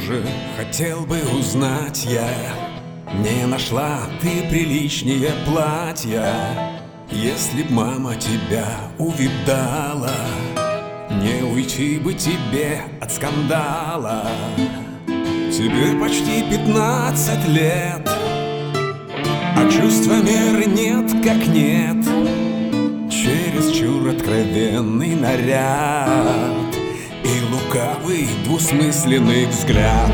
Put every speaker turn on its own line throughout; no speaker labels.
же хотел бы узнать я, не нашла ты приличнее платья? Если б мама тебя увидала, не уйти бы тебе от скандала. Тебе почти 15 лет, а чувства меры нет как нет. Чересчур откровенный наряд и лукавый двусмысленный взгляд.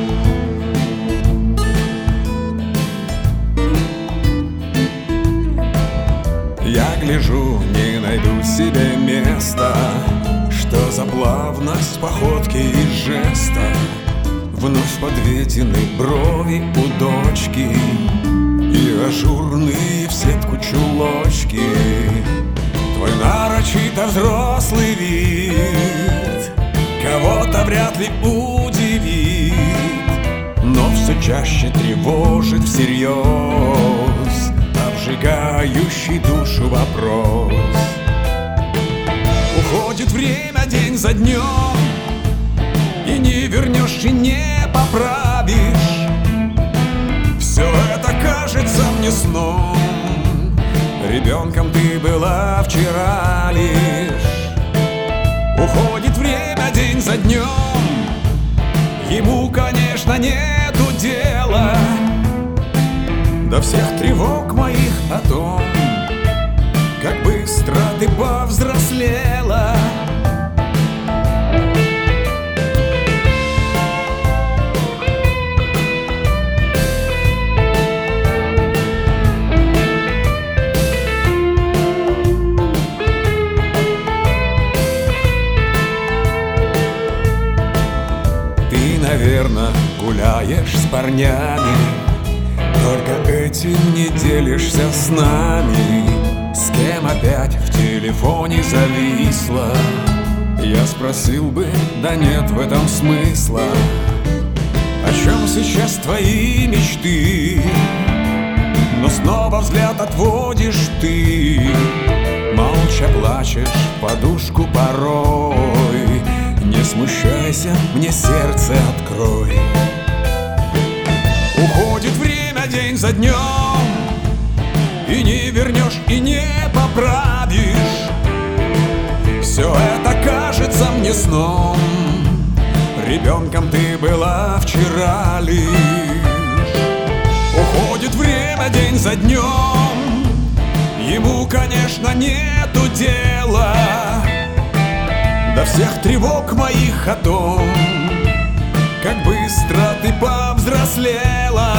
Я гляжу, не найду себе места. Что за плавность походки и жеста? Вновь подведены брови у дочки и ажурные в сетку чулочки. Твой нарочито взрослый вид кого-то вряд ли удивит, но все чаще тревожит всерьез обжигающий душу вопрос. Уходит время день за днем, и не вернешь, и не поправишь. Все это кажется мне сном. Ребенком ты была вчера лишь. Уходит время день за днем, ему, конечно, нету дела до всех тревог моих о том, как быстро ты повзрослела. Ты, наверно, гуляешь с парнями, только этим не делишься с нами. С кем опять в телефоне зависла? Я спросил бы, да нет в этом смысла. О чем сейчас твои мечты? Но снова взгляд отводишь ты, молча плачешь в подушку порой. Не смущайся, мне сердце открой. Уходит время день за днем, и не вернешь, и не поправишь. Все это кажется мне сном. Ребенком ты была вчера лишь. Уходит время день за днем, ему, конечно, нету дела до всех тревог моих о том, как быстро ты повзрослела.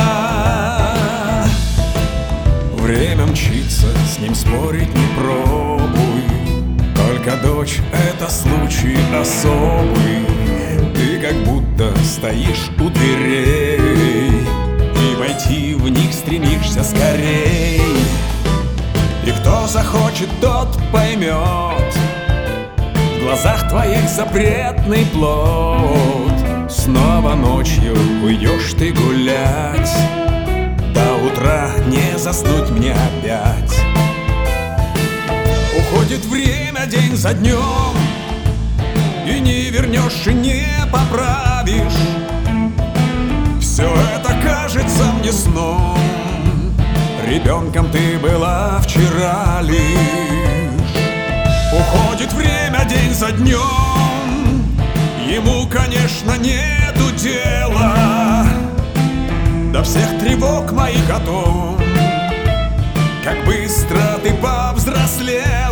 Время мчится, с ним спорить не пробуй. Только дочь — это случай особый. Ты как будто стоишь у дверей и войти в них стремишься скорей. И кто захочет, тот поймет, в глазах твоих запретный плод. Снова ночью уйдешь ты гулять, до утра не заснуть мне опять. Уходит время день за днем, и не вернешь, и не поправишь. Все это кажется мне сном. Ребенком ты была вчера лишь. Уходит время день за днем, ему, конечно, нету дела до всех тревог моих о том, как быстро ты повзрослела.